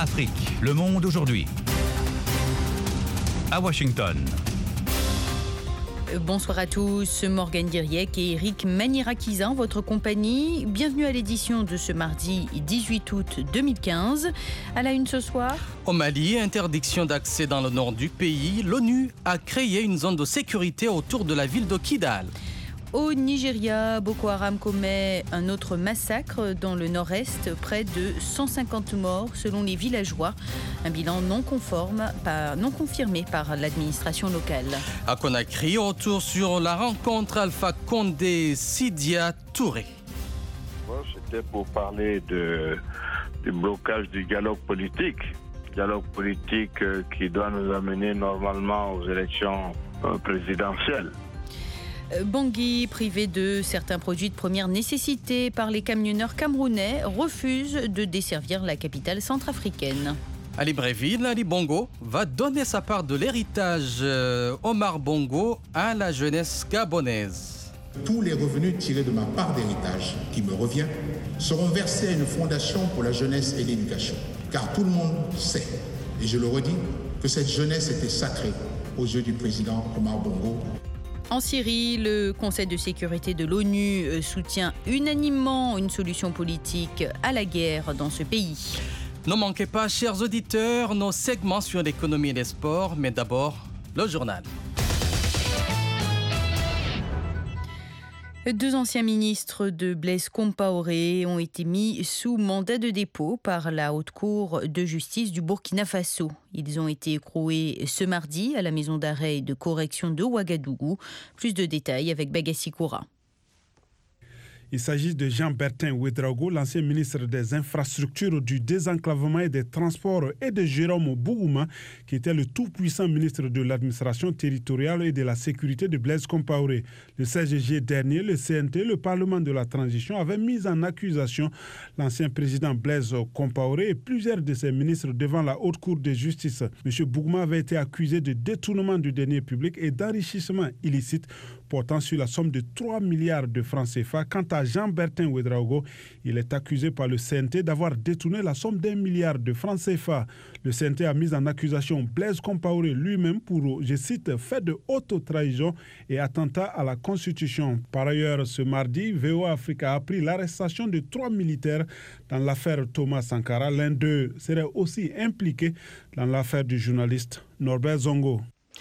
Afrique, le monde aujourd'hui. À Washington. Bonsoir à tous, Morgane Diriec et Eric Manirakiza en votre compagnie. Bienvenue à l'édition de ce mardi 18 août 2015. À la une ce soir. Au Mali, interdiction d'accès dans le nord du pays. L'ONU a créé une zone de sécurité autour de la ville de Kidal. Au Nigeria, Boko Haram commet un autre massacre dans le nord-est, près de 150 morts selon les villageois. Un bilan non confirmé par l'administration locale. À Conakry, retour sur la rencontre Alpha Condé-Sidya Touré. C'était pour parler du blocage du dialogue politique. Dialogue politique qui doit nous amener normalement aux élections présidentielles. Bangui, privé de certains produits de première nécessité par les camionneurs camerounais, refuse de desservir la capitale centrafricaine. À Libreville, Ali Bongo va donner sa part de l'héritage Omar Bongo à la jeunesse gabonaise. Tous les revenus tirés de ma part d'héritage, qui me revient, seront versés à une fondation pour la jeunesse et l'éducation. Car tout le monde sait, et je le redis, que cette jeunesse était sacrée aux yeux du président Omar Bongo. En Syrie, le Conseil de sécurité de l'ONU soutient unanimement une solution politique à la guerre dans ce pays. Ne manquez pas, chers auditeurs, nos segments sur l'économie et les sports, mais d'abord, le journal. Deux anciens ministres de Blaise Compaoré ont été mis sous mandat de dépôt par la Haute Cour de justice du Burkina Faso. Ils ont été écroués ce mardi à la maison d'arrêt et de correction de Ouagadougou. Plus de détails avec Bagassi Koura. Il s'agit de Jean-Bertin Ouédraogo, l'ancien ministre des Infrastructures, du Désenclavement et des Transports, et de Jérôme Bougouma, qui était le tout-puissant ministre de l'Administration territoriale et de la Sécurité de Blaise Compaoré. Le 16 juillet dernier, le CNT, le Parlement de la Transition, avait mis en accusation l'ancien président Blaise Compaoré et plusieurs de ses ministres devant la Haute Cour de justice. M. Bougouma avait été accusé de détournement du denier public et d'enrichissement illicite portant sur la somme de 3 milliards de francs CFA. Quant à Jean-Bertin Ouédraogo, il est accusé par le CNT d'avoir détourné la somme d'1 milliard de francs CFA. Le CNT a mis en accusation Blaise Compaoré lui-même pour, je cite, fait de haute trahison et attentat à la Constitution. Par ailleurs, ce mardi, VOA Africa a appris l'arrestation de 3 militaires dans l'affaire Thomas Sankara. L'un d'eux serait aussi impliqué dans l'affaire du journaliste Norbert Zongo.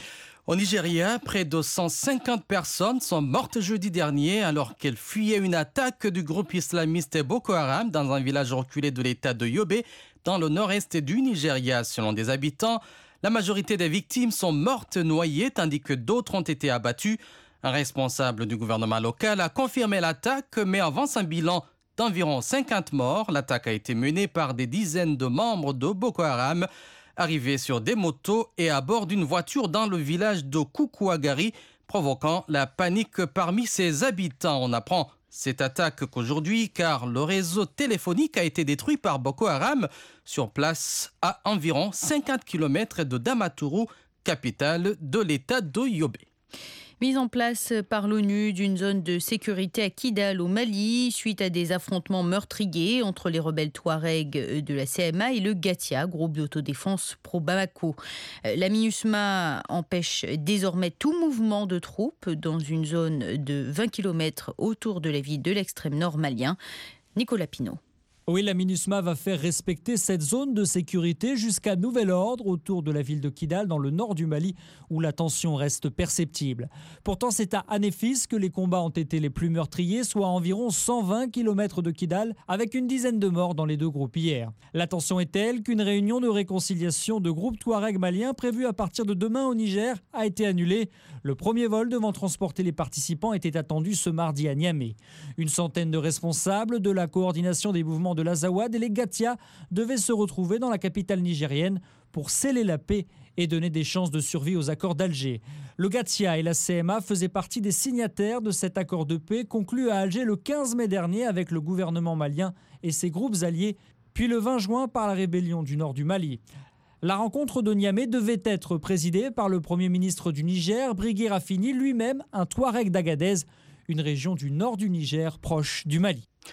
Au Nigeria, près de 150 personnes sont mortes jeudi dernier alors qu'elles fuyaient une attaque du groupe islamiste Boko Haram dans un village reculé de l'état de Yobe, dans le nord-est du Nigeria. Selon des habitants, la majorité des victimes sont mortes noyées tandis que d'autres ont été abattues. Un responsable du gouvernement local a confirmé l'attaque mais avance un bilan d'environ 50 morts. L'attaque a été menée par des dizaines de membres de Boko Haram, arrivés sur des motos et à bord d'une voiture dans le village de Koukouagari, provoquant la panique parmi ses habitants. On apprend cette attaque qu'aujourd'hui, car le réseau téléphonique a été détruit par Boko Haram sur place à environ 50 km de Damaturu, capitale de l'état de Yobe. Mise en place par l'ONU d'une zone de sécurité à Kidal au Mali suite à des affrontements meurtriers entre les rebelles Touaregs de la CMA et le Gatia, groupe d'autodéfense pro-Bamako. La MINUSMA empêche désormais tout mouvement de troupes dans une zone de 20 km autour de la ville de l'extrême nord malien. Nicolas Pinault. Oui, la MINUSMA va faire respecter cette zone de sécurité jusqu'à nouvel ordre autour de la ville de Kidal, dans le nord du Mali, où la tension reste perceptible. Pourtant, c'est à Anéfis que les combats ont été les plus meurtriers, soit à environ 120 km de Kidal, avec une dizaine de morts dans les deux groupes hier. La tension est telle qu'une réunion de réconciliation de groupes Touareg maliens prévue à partir de demain au Niger a été annulée. Le premier vol devant transporter les participants était attendu ce mardi à Niamey. Une centaine de responsables de la coordination des mouvements de l'Azawad et les Gatia devaient se retrouver dans la capitale nigérienne pour sceller la paix et donner des chances de survie aux accords d'Alger. Le Gatia et la CMA faisaient partie des signataires de cet accord de paix conclu à Alger le 15 mai dernier avec le gouvernement malien et ses groupes alliés, puis le 20 juin par la rébellion du nord du Mali. La rencontre de Niamey devait être présidée par le Premier ministre du Niger, Brigué Rafini, lui-même un Touareg d'Agadez, une région du nord du Niger proche du Mali.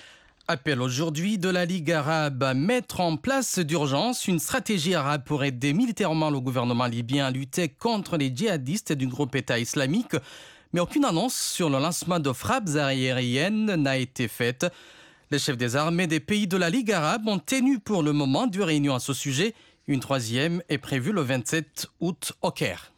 Appel aujourd'hui de la Ligue arabe à mettre en place d'urgence une stratégie arabe pour aider militairement le gouvernement libyen à lutter contre les djihadistes du groupe État islamique. Mais aucune annonce sur le lancement de frappes aériennes n'a été faite. Les chefs des armées des pays de la Ligue arabe ont tenu pour le moment 2 réunions à ce sujet. Une 3e est prévue le 27 août au Caire.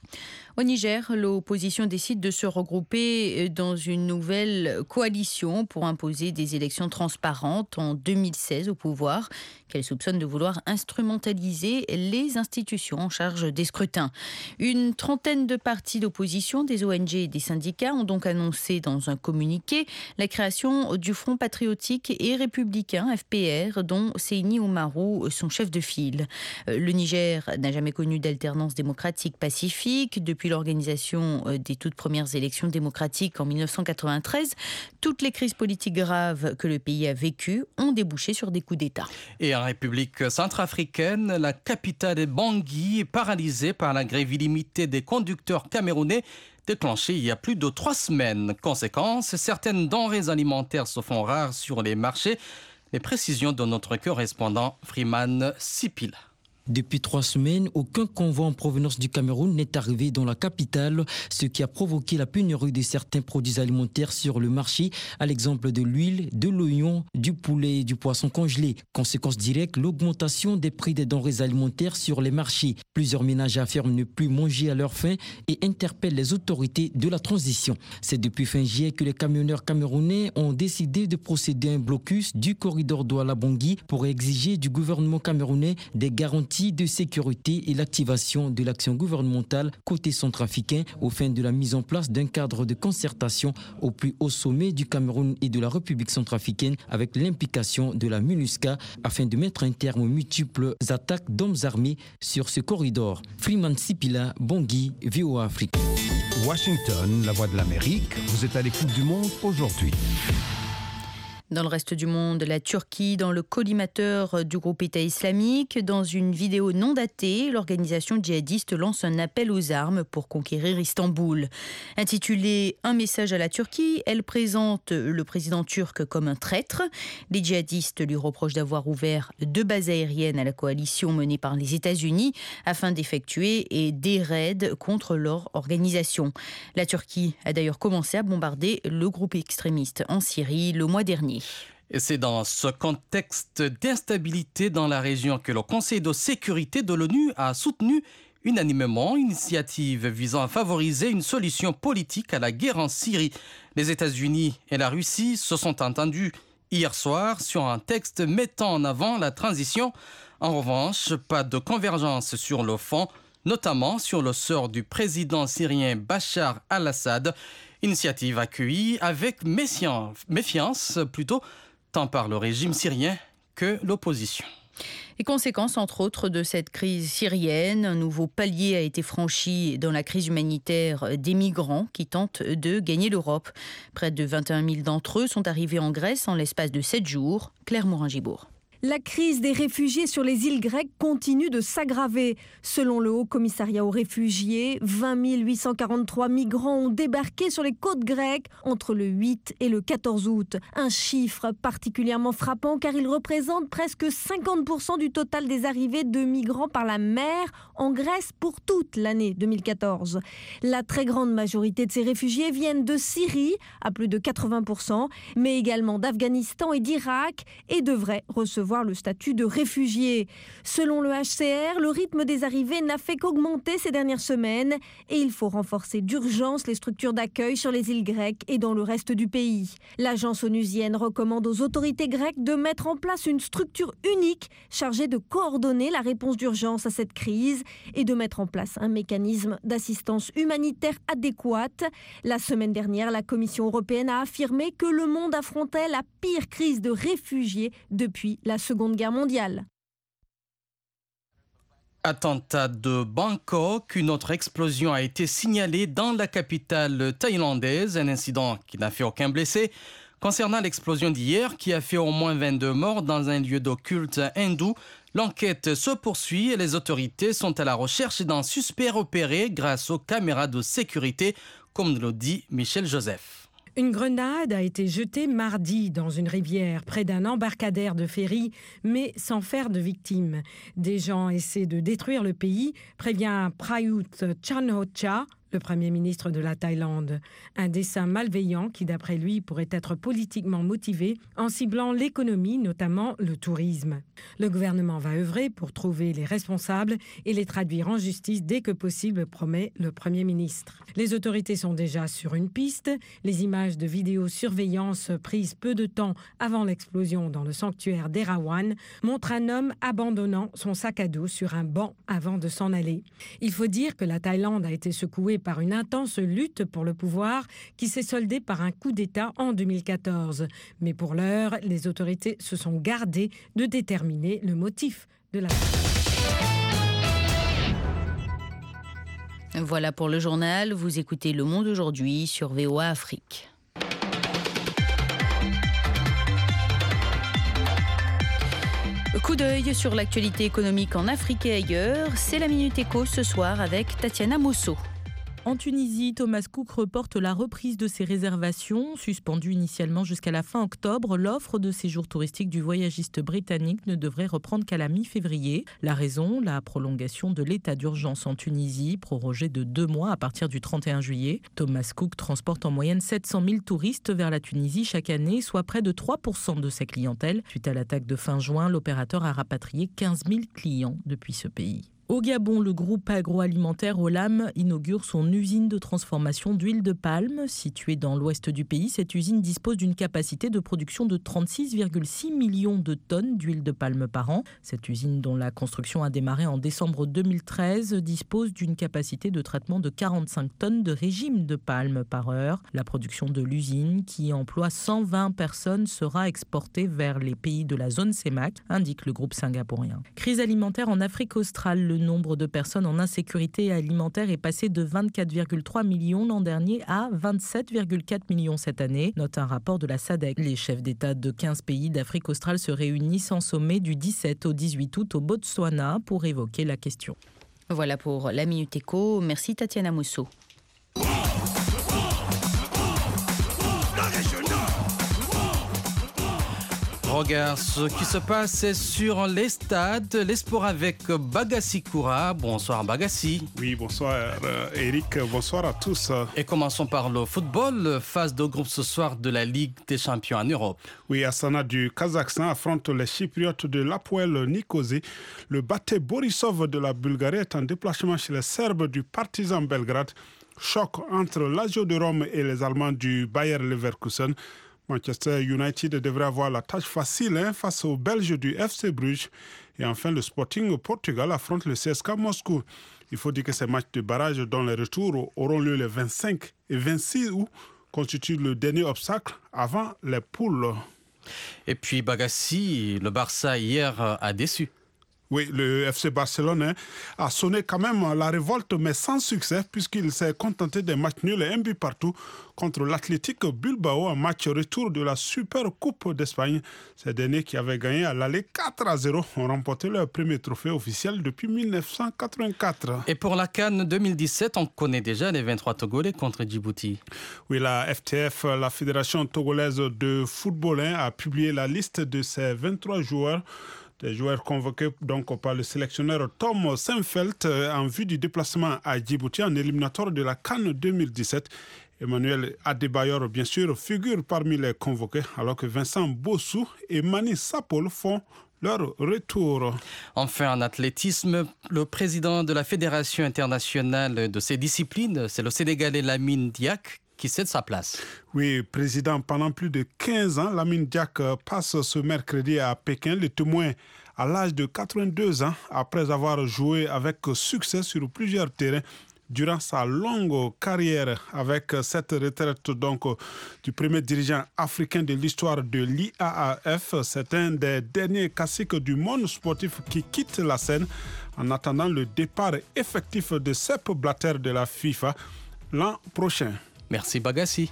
Au Niger, l'opposition décide de se regrouper dans une nouvelle coalition pour imposer des élections transparentes en 2016 au pouvoir, qu'elle soupçonne de vouloir instrumentaliser les institutions en charge des scrutins. Une trentaine de partis d'opposition, des ONG et des syndicats ont donc annoncé dans un communiqué la création du Front patriotique et républicain, FPR, dont Seyni Oumarou, son chef de file. Le Niger n'a jamais connu d'alternance démocratique pacifique depuis l'organisation des toutes premières élections démocratiques en 1993. Toutes les crises politiques graves que le pays a vécues ont débouché sur des coups d'État. Et en République centrafricaine, la capitale Bangui est paralysée par la grève illimitée des conducteurs camerounais déclenchée il y a plus de 3 semaines. Conséquence, certaines denrées alimentaires se font rares sur les marchés. Les précisions de notre correspondant Freeman Sipila. Depuis 3 semaines, aucun convoi en provenance du Cameroun n'est arrivé dans la capitale, ce qui a provoqué la pénurie de certains produits alimentaires sur le marché, à l'exemple de l'huile, de l'oignon, du poulet et du poisson congelé. Conséquence directe, l'augmentation des prix des denrées alimentaires sur les marchés. Plusieurs ménages affirment ne plus manger à leur faim et interpellent les autorités de la transition. C'est depuis fin juillet que les camionneurs camerounais ont décidé de procéder à un blocus du corridor Douala-Bangui pour exiger du gouvernement camerounais des garanties de sécurité et l'activation de l'action gouvernementale côté centrafricain au fin de la mise en place d'un cadre de concertation au plus haut sommet du Cameroun et de la République centrafricaine avec l'implication de la MINUSCA afin de mettre un terme aux multiples attaques d'hommes armés sur ce corridor. Freeman Sipila, Bangui, VOA Afrique. Washington, la voix de l'Amérique, vous êtes à l'écoute du monde aujourd'hui. Dans le reste du monde, la Turquie, dans le collimateur du groupe État islamique, dans une vidéo non datée, l'organisation djihadiste lance un appel aux armes pour conquérir Istanbul. Intitulée « Un message à la Turquie », elle présente le président turc comme un traître. Les djihadistes lui reprochent d'avoir ouvert 2 bases aériennes à la coalition menée par les États-Unis afin d'effectuer des raids contre leur organisation. La Turquie a d'ailleurs commencé à bombarder le groupe extrémiste en Syrie le mois dernier. Et c'est dans ce contexte d'instabilité dans la région que le Conseil de sécurité de l'ONU a soutenu unanimement une initiative visant à favoriser une solution politique à la guerre en Syrie. Les États-Unis et la Russie se sont entendus hier soir sur un texte mettant en avant la transition. En revanche, pas de convergence sur le fond, notamment sur le sort du président syrien Bachar al-Assad. Initiative accueillie avec méfiance plutôt, tant par le régime syrien que l'opposition. Les conséquences, entre autres, de cette crise syrienne, un nouveau palier a été franchi dans la crise humanitaire des migrants qui tentent de gagner l'Europe. Près de 21 000 d'entre eux sont arrivés en Grèce en l'espace de 7 jours. Claire Morin-Gibourg. La crise des réfugiés sur les îles grecques continue de s'aggraver. Selon le Haut Commissariat aux réfugiés, 20 843 migrants ont débarqué sur les côtes grecques entre le 8 et le 14 août. Un chiffre particulièrement frappant car il représente presque 50% du total des arrivées de migrants par la mer en Grèce pour toute l'année 2014. La très grande majorité de ces réfugiés viennent de Syrie, à plus de 80%, mais également d'Afghanistan et d'Irak et devraient recevoir le statut de réfugiés. Selon le HCR, le rythme des arrivées n'a fait qu'augmenter ces dernières semaines et il faut renforcer d'urgence les structures d'accueil sur les îles grecques et dans le reste du pays. L'agence onusienne recommande aux autorités grecques de mettre en place une structure unique chargée de coordonner la réponse d'urgence à cette crise et de mettre en place un mécanisme d'assistance humanitaire adéquate. La semaine dernière, la Commission européenne a affirmé que le monde affrontait la pire crise de réfugiés depuis la Seconde Guerre mondiale. Attentat de Bangkok, une autre explosion a été signalée dans la capitale thaïlandaise, un incident qui n'a fait aucun blessé. Concernant l'explosion d'hier, qui a fait au moins 22 morts dans un lieu de culte hindou, l'enquête se poursuit et les autorités sont à la recherche d'un suspect repéré grâce aux caméras de sécurité, comme le dit Michel Joseph. Une grenade a été jetée mardi dans une rivière près d'un embarcadère de ferry, mais sans faire de victimes. Des gens essaient de détruire le pays, prévient Prayut Chan-o-cha, le Premier ministre de la Thaïlande. Un dessein malveillant qui, d'après lui, pourrait être politiquement motivé en ciblant l'économie, notamment le tourisme. Le gouvernement va œuvrer pour trouver les responsables et les traduire en justice dès que possible, promet le Premier ministre. Les autorités sont déjà sur une piste. Les images de vidéosurveillance prises peu de temps avant l'explosion dans le sanctuaire d'Erawan montrent un homme abandonnant son sac à dos sur un banc avant de s'en aller. Il faut dire que la Thaïlande a été secouée par une intense lutte pour le pouvoir qui s'est soldée par un coup d'État en 2014. Mais pour l'heure, les autorités se sont gardées de déterminer le motif de la... Voilà pour le journal. Vous écoutez Le Monde aujourd'hui sur VOA Afrique. Coup d'œil sur l'actualité économique en Afrique et ailleurs. C'est la Minute Éco ce soir avec Tatiana Mosso. En Tunisie, Thomas Cook reporte la reprise de ses réservations. Suspendue initialement jusqu'à la fin octobre, l'offre de séjour touristique du voyagiste britannique ne devrait reprendre qu'à la mi-février. La raison, la prolongation de l'état d'urgence en Tunisie, prorogé de 2 mois à partir du 31 juillet. Thomas Cook transporte en moyenne 700 000 touristes vers la Tunisie chaque année, soit près de 3% de sa clientèle. Suite à l'attaque de fin juin, l'opérateur a rapatrié 15 000 clients depuis ce pays. Au Gabon, le groupe agroalimentaire Olam inaugure son usine de transformation d'huile de palme. Située dans l'ouest du pays, cette usine dispose d'une capacité de production de 36,6 millions de tonnes d'huile de palme par an. Cette usine, dont la construction a démarré en décembre 2013, dispose d'une capacité de traitement de 45 tonnes de régime de palme par heure. La production de l'usine, qui emploie 120 personnes, sera exportée vers les pays de la zone CEMAC, indique le groupe singapourien. Crise alimentaire en Afrique australe. Le nombre de personnes en insécurité alimentaire est passé de 24,3 millions l'an dernier à 27,4 millions cette année, note un rapport de la SADC. Les chefs d'État de 15 pays d'Afrique australe se réunissent en sommet du 17 au 18 août au Botswana pour évoquer la question. Voilà pour la Minute Éco. Merci Tatiana Mosso. Regarde ce qui se passe sur les stades. Les sports avec Bagassi Koura. Bonsoir Bagassi. Oui, bonsoir Eric, bonsoir à tous. Et commençons par le football. Phase de groupe ce soir de la Ligue des champions en Europe. Oui, Astana du Kazakhstan affronte les Chypriotes de l'Apoel Nicosie. Le Bate Borisov de la Bulgarie est en déplacement chez les Serbes du Partizan Belgrade. Choc entre Lazio de Rome et les Allemands du Bayer Leverkusen. Manchester United devrait avoir la tâche facile face aux Belges du FC Bruges. Et enfin, le Sporting Portugal affronte le CSKA Moscou. Il faut dire que ces matchs de barrage dont les retours auront lieu les 25 et 26 août constituent le dernier obstacle avant les poules. Et puis Bagassi, le Barça hier a déçu. Oui, le FC Barcelone a sonné quand même la révolte, mais sans succès, puisqu'il s'est contenté des matchs nuls et un but partout contre l'Athletic Bilbao en match retour de la Super Coupe d'Espagne. Ces derniers qui avaient gagné à l'aller 4-0 ont remporté leur premier trophée officiel depuis 1984. Et pour la CAN 2017, on connaît déjà les 23 Togolais contre Djibouti. Oui, la FTF, la Fédération Togolaise de Football, a publié la liste de ces 23 joueurs. Des joueurs convoqués donc par le sélectionneur Tom Seinfeld en vue du déplacement à Djibouti en éliminatoire de la CAN 2017. Emmanuel Adebayor, bien sûr, figure parmi les convoqués, alors que Vincent Bossou et Mani Sapol font leur retour. Enfin, en athlétisme, le président de la Fédération internationale de ces disciplines, c'est le Sénégalais Lamine Diack, qui cède sa place. Oui, président pendant plus de 15 ans, Lamine Diack passe ce mercredi à Pékin, le témoin à l'âge de 82 ans, après avoir joué avec succès sur plusieurs terrains durant sa longue carrière. Avec cette retraite donc du premier dirigeant africain de l'histoire de l'IAAF, c'est un des derniers classiques du monde sportif qui quitte la scène en attendant le départ effectif de Sepp Blatter de la FIFA l'an prochain. Merci Bagassi.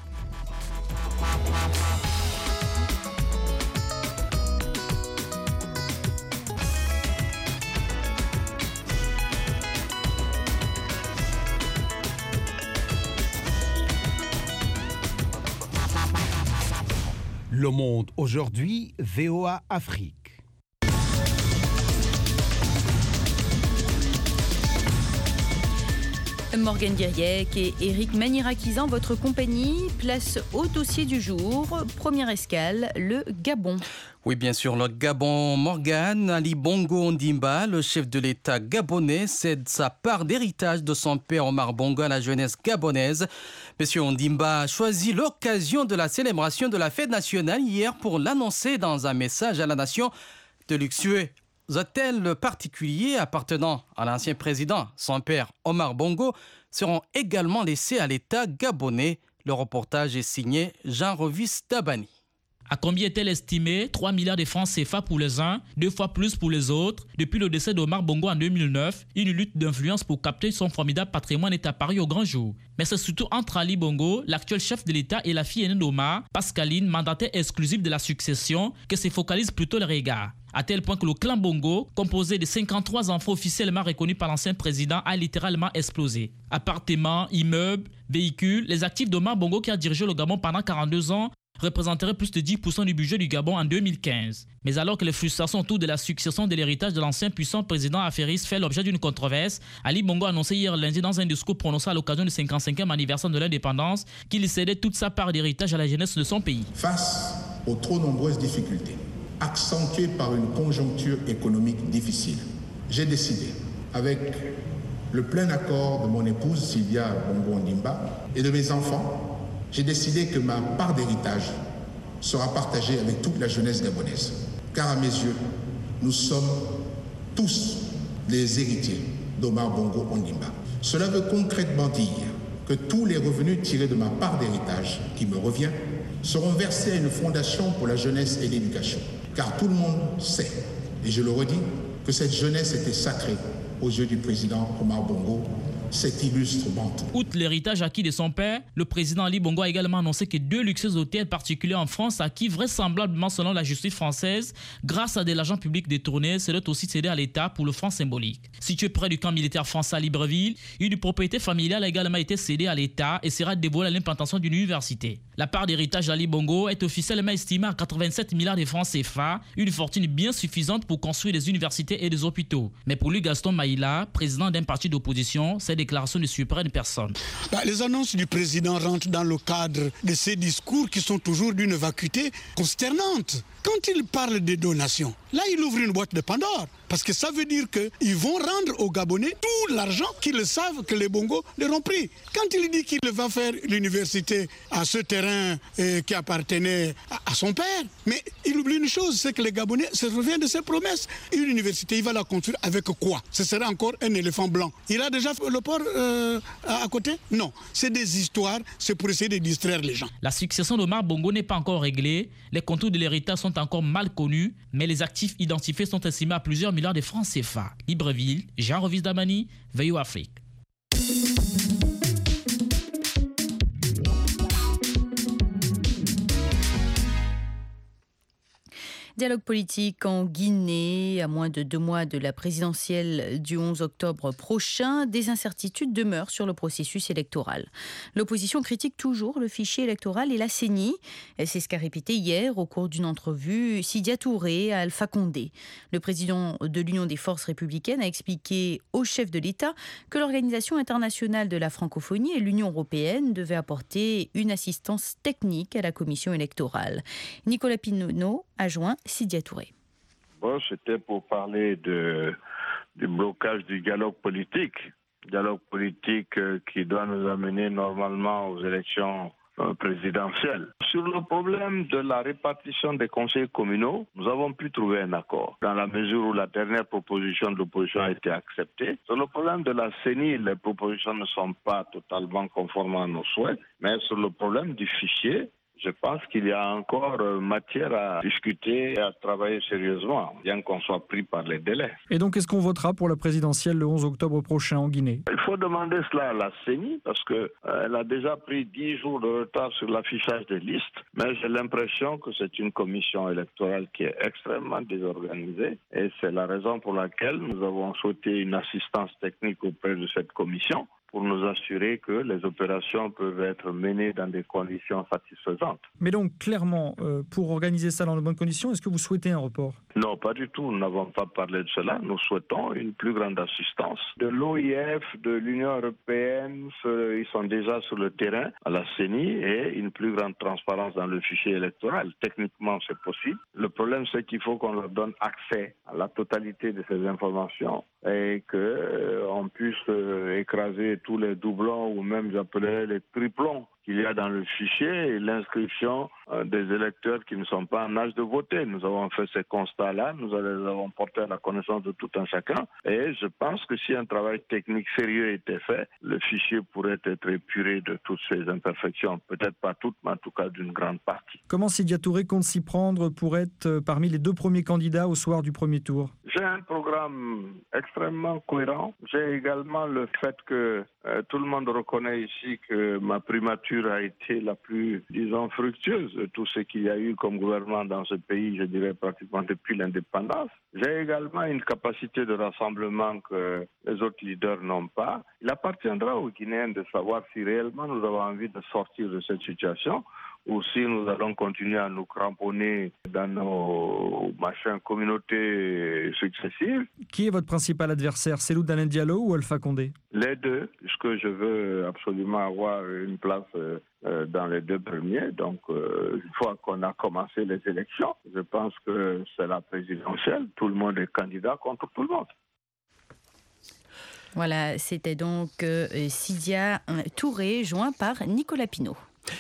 Le Monde aujourd'hui, VOA Afrique. Morgane Guiriec et Eric Manirakizan, votre compagnie, place au dossier du jour. Première escale, le Gabon. Oui, bien sûr, le Gabon. Morgane, Ali Bongo Ondimba, le chef de l'État gabonais, cède sa part d'héritage de son père Omar Bongo à la jeunesse gabonaise. Monsieur Ondimba a choisi l'occasion de la célébration de la fête nationale hier pour l'annoncer dans un message à la nation. De luxueux hôtels particuliers appartenant à l'ancien président, son père Omar Bongo, seront également laissés à l'État gabonais. Le reportage est signé Jean-Revis Dabani. À combien est-elle estimée? 3 milliards de francs CFA pour les uns, 2 fois plus pour les autres. Depuis le décès d'Omar Bongo en 2009, une lutte d'influence pour capter son formidable patrimoine est apparue au grand jour. Mais c'est surtout entre Ali Bongo, l'actuel chef de l'État, et la fille aînée d'Omar, Pascaline, mandataire exclusive de la succession, que se focalise plutôt le regard. À tel point que le clan Bongo, composé de 53 enfants officiellement reconnus par l'ancien président, a littéralement explosé. Appartements, immeubles, véhicules, les actifs d'Omar Bongo, qui a dirigé le Gabon pendant 42 ans, représenteraient plus de 10% du budget du Gabon en 2015. Mais alors que les frustrations autour de la succession de l'héritage de l'ancien puissant président affairiste fait l'objet d'une controverse, Ali Bongo a annoncé hier lundi dans un discours prononcé à l'occasion du 55e anniversaire de l'indépendance qu'il cédait toute sa part d'héritage à la jeunesse de son pays. Face aux trop nombreuses difficultés, accentuées par une conjoncture économique difficile, j'ai décidé, avec le plein accord de mon épouse Sylvia Bongo Ondimba et de mes enfants, j'ai décidé que ma part d'héritage sera partagée avec toute la jeunesse gabonaise. Car à mes yeux, nous sommes tous les héritiers d'Omar Bongo Ondimba. Cela veut concrètement dire que tous les revenus tirés de ma part d'héritage qui me revient seront versés à une fondation pour la jeunesse et l'éducation. Car tout le monde sait, et je le redis, que cette jeunesse était sacrée aux yeux du président Omar Bongo, cet illustre bantou. Outre l'héritage acquis de son père, le président Ali Bongo a également annoncé que 2 luxueux hôtels particuliers en France, acquis vraisemblablement selon la justice française, grâce à de l'argent public détourné, seraient aussi cédés à l'État pour le franc symbolique. Situé près du camp militaire français à Libreville, une propriété familiale a également été cédée à l'État et sera dévolue à l'implantation d'une université. La part d'héritage d'Ali Bongo est officiellement estimée à 87 milliards de francs CFA, une fortune bien suffisante pour construire des universités et des hôpitaux. Mais pour lui, Gaston Maïla, président d'un parti d'opposition, ces déclarations ne surprennent personne. Les annonces du président rentrent dans le cadre de ces discours qui sont toujours d'une vacuité consternante. Quand il parle des donations, là il ouvre une boîte de Pandore. Parce que ça veut dire qu'ils vont rendre aux Gabonais tout l'argent qu'ils savent que les Bongos leur ont pris. Quand il dit qu'il va faire l'université à ce terrain qui appartenait à son père, mais il oublie une chose, c'est que les Gabonais se reviennent de ses promesses. Une université, il va la construire avec quoi? Ce serait encore un éléphant blanc. Il a déjà fait le port à côté? Non. C'est des histoires, c'est pour essayer de distraire les gens. La succession d'Omar Bongo n'est pas encore réglée. Les contours de l'héritage sont encore mal connus, mais les actifs identifiés sont estimés à plusieurs milliards de francs CFA. Libreville, Jean-Revis Dabani, VOA Afrique. Dialogue politique en Guinée, à moins de 2 mois de la présidentielle du 11 octobre prochain. Des incertitudes demeurent sur le processus électoral. L'opposition critique toujours le fichier électoral et la CENI. C'est ce qu'a répété hier au cours d'une entrevue Sidya Touré à Alpha Condé. Le président de l'Union des forces républicaines a expliqué au chef de l'État que l'Organisation internationale de la francophonie et l'Union européenne devaient apporter une assistance technique à la commission électorale. Nicolas Pinault a joint Sidya Touré. Bon, c'était pour parler du blocage du dialogue politique qui doit nous amener normalement aux élections présidentielles. Sur le problème de la répartition des conseils communaux, nous avons pu trouver un accord, dans la mesure où la dernière proposition de l'opposition a été acceptée. Sur le problème de la CENI, les propositions ne sont pas totalement conformes à nos souhaits, mais sur le problème du fichier, je pense qu'il y a encore matière à discuter et à travailler sérieusement, bien qu'on soit pris par les délais. Et donc, est-ce qu'on votera pour la présidentielle le 11 octobre prochain en Guinée? Il faut demander cela à la CENI, parce qu'elle a déjà pris 10 jours de retard sur l'affichage des listes, mais j'ai l'impression que c'est une commission électorale qui est extrêmement désorganisée, et c'est la raison pour laquelle nous avons souhaité une assistance technique auprès de cette commission, pour nous assurer que les opérations peuvent être menées dans des conditions satisfaisantes. importante. Mais donc, clairement, pour organiser ça dans de bonnes conditions, est-ce que vous souhaitez un report ? Non, pas du tout. Nous n'avons pas parlé de cela. Nous souhaitons une plus grande assistance de l'OIF, de l'Union européenne. Ils sont déjà sur le terrain à la CENI et une plus grande transparence dans le fichier électoral. Techniquement, c'est possible. Le problème, c'est qu'il faut qu'on leur donne accès à la totalité de ces informations et qu'on puisse écraser tous les doublons ou même, j'appellerais, les triplons qu'il y a dans le fichier et l'inscription des électeurs qui ne sont pas en âge de voter. Nous avons fait ces constats-là, nous les avons portés à la connaissance de tout un chacun et je pense que si un travail technique sérieux était fait, le fichier pourrait être épuré de toutes ces imperfections, peut-être pas toutes, mais en tout cas d'une grande partie. Comment Sidya Touré compte s'y prendre pour être parmi les 2 premiers candidats au soir du premier tour ? J'ai un programme extrêmement cohérent. J'ai également le fait que tout le monde reconnaît ici que ma primature a été la plus, disons, fructueuse de tout ce qu'il y a eu comme gouvernement dans ce pays, je dirais pratiquement depuis l'indépendance. J'ai également une capacité de rassemblement que les autres leaders n'ont pas. Il appartiendra aux Guinéens de savoir si réellement nous avons envie de sortir de cette situation ou si nous allons continuer à nous cramponner dans nos communautés successives. Qui est votre principal adversaire, Cellou Dalein Diallo ou Alpha Condé ? Les deux, puisque je veux absolument avoir une place dans les 2 premiers. Donc, une fois qu'on a commencé les élections, je pense que c'est la présidentielle. Tout le monde est candidat contre tout le monde. Voilà, c'était donc Sidya Touré, joint par Nicolas Pinault.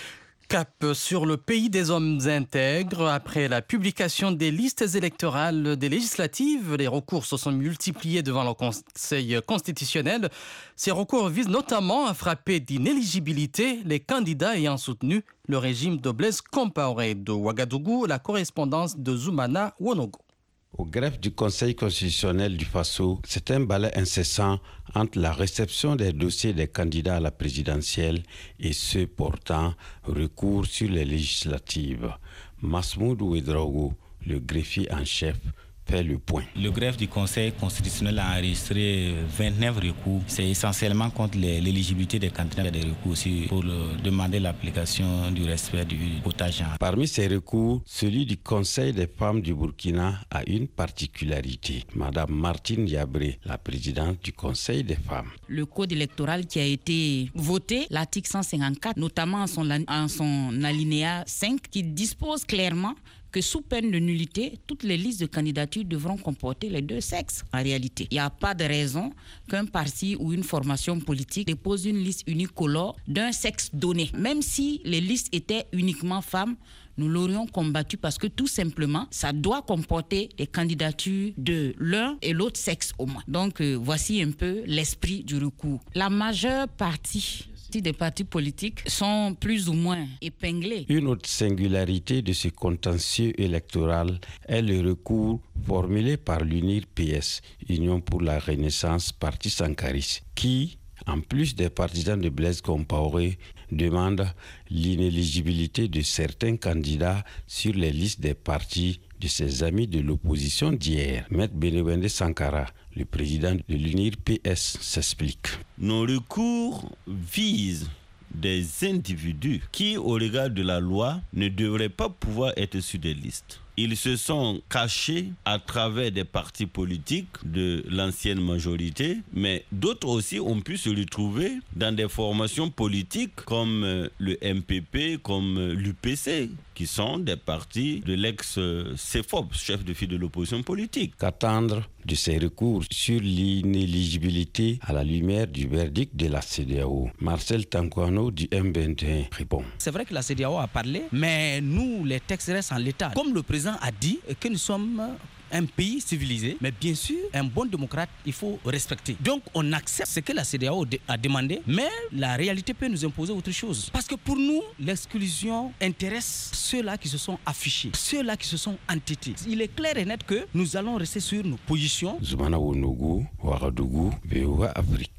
Cap sur le pays des hommes intègres. Après la publication des listes électorales des législatives, les recours se sont multipliés devant le Conseil constitutionnel. Ces recours visent notamment à frapper d'inéligibilité les candidats ayant soutenu le régime de Blaise Compaoré. De Ouagadougou, la correspondance de Zoumana Wonogo. Au greffe du Conseil constitutionnel du Faso, c'est un balai incessant entre la réception des dossiers des candidats à la présidentielle et ceux portant recours sur les législatives. Masmoud Ouedraogo, le greffier en chef, fait le point. Le greffe du Conseil constitutionnel a enregistré 29 recours. C'est essentiellement contre l'éligibilité des candidats des recours aussi pour demander l'application du respect du quota genre. Parmi ces recours, celui du Conseil des femmes du Burkina a une particularité. Madame Martine Yabré, la présidente du Conseil des femmes. Le code électoral qui a été voté, l'article 154, notamment en son alinéa 5, qui dispose clairement que sous peine de nullité, toutes les listes de candidatures devront comporter les 2 sexes. En réalité, il n'y a pas de raison qu'un parti ou une formation politique dépose une liste unicolore d'un sexe donné. Même si les listes étaient uniquement femmes, nous l'aurions combattu parce que tout simplement, ça doit comporter les candidatures de l'un et l'autre sexe au moins. Donc, voici un peu l'esprit du recours. La majeure partie des partis politiques sont plus ou moins épinglés. Une autre singularité de ce contentieux électoral est le recours formulé par l'UNIR-PS, Union pour la Renaissance, parti sankariste, qui, en plus des partisans de Blaise Compaoré, demande l'inéligibilité de certains candidats sur les listes des partis de ses amis de l'opposition d'hier. Maître Benewende Sankara, le président de l'UNIR-PS, s'explique. Nos recours visent des individus qui, au regard de la loi, ne devraient pas pouvoir être sur des listes. Ils se sont cachés à travers des partis politiques de l'ancienne majorité, mais d'autres aussi ont pu se retrouver dans des formations politiques comme le MPP, comme l'UPC, qui sont des partis de l'ex-CEFOP, chef de file de l'opposition politique. Qu'attendre de ces recours sur l'inéligibilité à la lumière du verdict de la CEDEAO? Marcel Tankwano du M21 répond. C'est vrai que la CEDEAO a parlé, mais nous, les textes restent en l'état. Comme le président a dit que nous sommes un pays civilisé, mais bien sûr, un bon démocrate, il faut respecter. Donc, on accepte ce que la CEDEAO a demandé, mais la réalité peut nous imposer autre chose. Parce que pour nous, l'exclusion intéresse ceux-là qui se sont affichés, ceux-là qui se sont entêtés. Il est clair et net que nous allons rester sur nos positions. Zoumana Wonogo, Ouagadougou, VOA Afrique.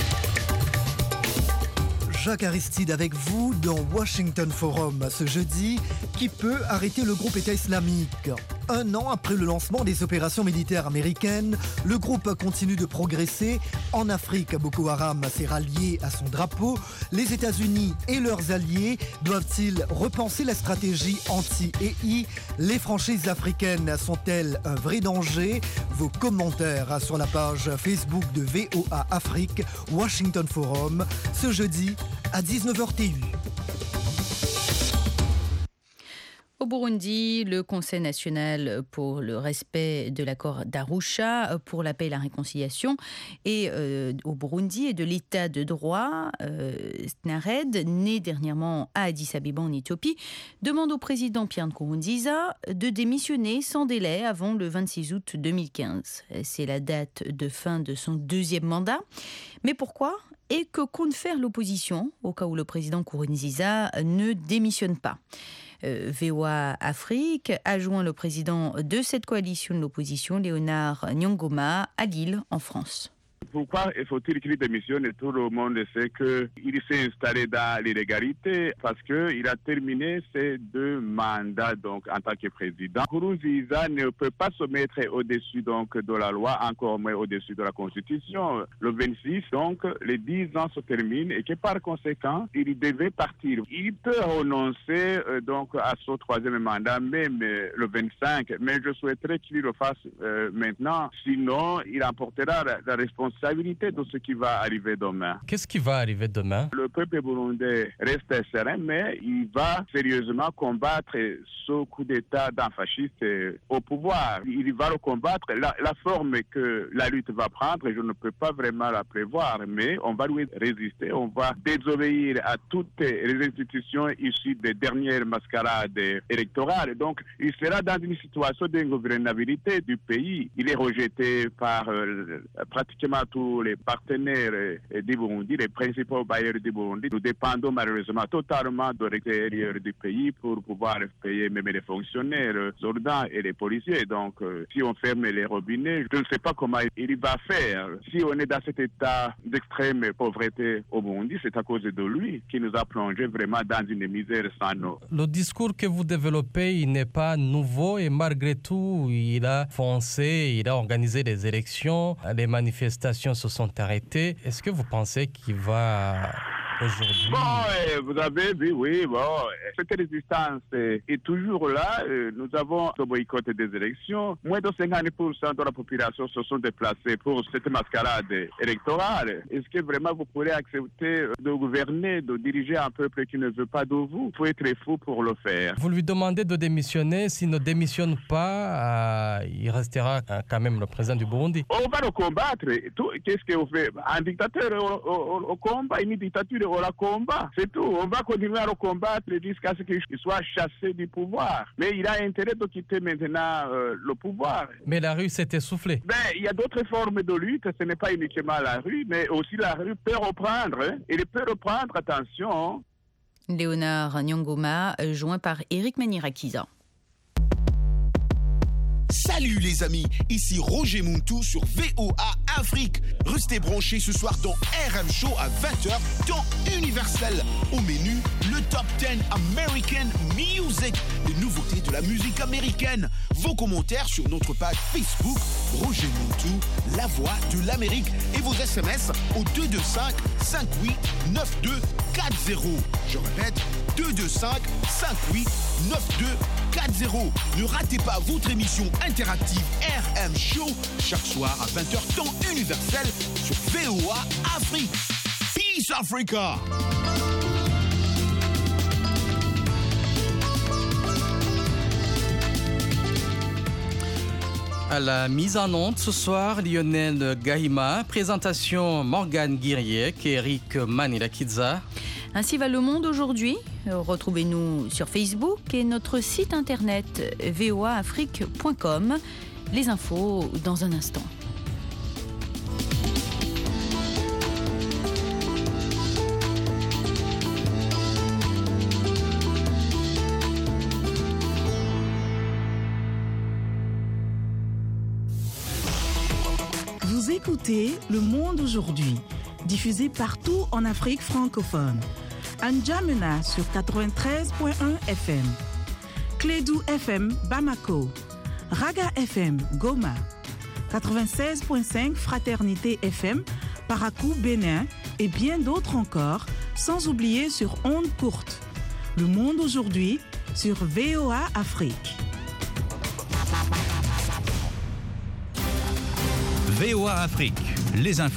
Jacques Aristide avec vous dans Washington Forum ce jeudi. Qui peut arrêter le groupe État islamique ? 1 an après le lancement des opérations militaires américaines, le groupe continue de progresser. En Afrique, Boko Haram s'est rallié à son drapeau. Les États-Unis et leurs alliés doivent-ils repenser la stratégie anti-EI? Les franchises africaines sont-elles un vrai danger? Vos commentaires sur la page Facebook de VOA Afrique, Washington Forum, ce jeudi à 19h TU. Au Burundi, le Conseil national pour le respect de l'accord d'Arusha pour la paix et la réconciliation et au Burundi et de l'état de droit, SNARED, né dernièrement à Addis Abeba en Éthiopie, demande au président Pierre Nkurunziza de démissionner sans délai avant le 26 août 2015. C'est la date de fin de son 2e mandat. Mais pourquoi ? Et que compte faire l'opposition au cas où le président Nkurunziza ne démissionne pas ? VOA Afrique a joint le président de cette coalition de l'opposition, Léonard Nyangoma, à Lille, en France. Pourquoi faut-il qu'il démissionne? Tout le monde sait qu'il s'est installé dans l'illégalité parce qu'il a terminé ses 2 mandats donc, en tant que président. Nkurunziza ne peut pas se mettre au-dessus donc, de la loi, encore moins au-dessus de la Constitution. Le 26, donc, les 10 ans se terminent et que par conséquent, il devait partir. Il peut renoncer donc, à son 3e mandat, même le 25, mais je souhaiterais qu'il le fasse maintenant. Sinon, il emportera la responsabilité de ce qui va arriver demain. Qu'est-ce qui va arriver demain? Le peuple burundais reste serein, mais il va sérieusement combattre ce coup d'État d'un fasciste au pouvoir. Il va le combattre. La forme que la lutte va prendre, je ne peux pas vraiment la prévoir, mais on va lui résister. On va désobéir à toutes les institutions issues des dernières mascarades électorales. Donc, il sera dans une situation d'ingouvernabilité du pays. Il est rejeté par pratiquement tous les partenaires du Burundi, les principaux bailleurs du Burundi. Nous dépendons malheureusement totalement de l'extérieur du pays pour pouvoir payer même les fonctionnaires, les soldats et les policiers. Donc, si on ferme les robinets, je ne sais pas comment il va faire. Si on est dans cet état d'extrême pauvreté au Burundi, c'est à cause de lui qui nous a plongé vraiment dans une misère sans nom. Le discours que vous développez, il n'est pas nouveau et malgré tout, il a foncé, il a organisé des élections, les manifestations se sont arrêtées. Est-ce que vous pensez qu'il va aujourd'hui? Vous avez vu, oui, cette résistance est toujours là. Nous avons le boycott des élections. Moins de 50% de la population se sont déplacés pour cette mascarade électorale. Est-ce que vraiment vous pourrez accepter de gouverner, de diriger un peuple qui ne veut pas de vous? Il faut être fou pour le faire. Vous lui demandez de démissionner. S'il ne démissionne pas, il restera quand même le président du Burundi. On va le combattre. Qu'est-ce qu'on fait? Un dictateur au combat, une dictature on la combat, c'est tout. On va continuer à le combattre jusqu'à ce qu'il soit chassé du pouvoir. Mais il a intérêt de quitter maintenant le pouvoir. Mais la rue s'est essoufflée. Il y a d'autres formes de lutte. Ce n'est pas uniquement la rue, mais aussi la rue peut reprendre. Il peut reprendre, attention. Léonard Nyangoma, joint par Eric Manirakiza. Salut les amis, ici Roger Muntu sur VOA Afrique. Restez branchés ce soir dans RM Show à 20h, temps universel. Au menu, le Top 10 American Music, les nouveautés de la musique américaine. Vos commentaires sur notre page Facebook, Roger Muntu, la voix de l'Amérique. Et vos SMS au 225 58 9240. Je répète, 225 58 9240. Ne ratez pas votre émission interactive RM Show chaque soir à 20h temps universel sur VOA Afrique. Peace Africa. À la mise en onde ce soir, Lionel Gahima, présentation Morgane Guiriec et Eric Manirakiza. Ainsi va le monde aujourd'hui. Retrouvez-nous sur Facebook et notre site internet voaafrique.com. Les infos dans un instant. Vous écoutez Le Monde aujourd'hui, diffusé partout en Afrique francophone. N'Djamena sur 93.1 FM, Clédou FM Bamako, Raga FM, Goma. 96.5 Fraternité FM, Parakou, Bénin et bien d'autres encore, sans oublier sur ondes courtes. Le monde aujourd'hui sur VOA Afrique. VOA Afrique, les infos.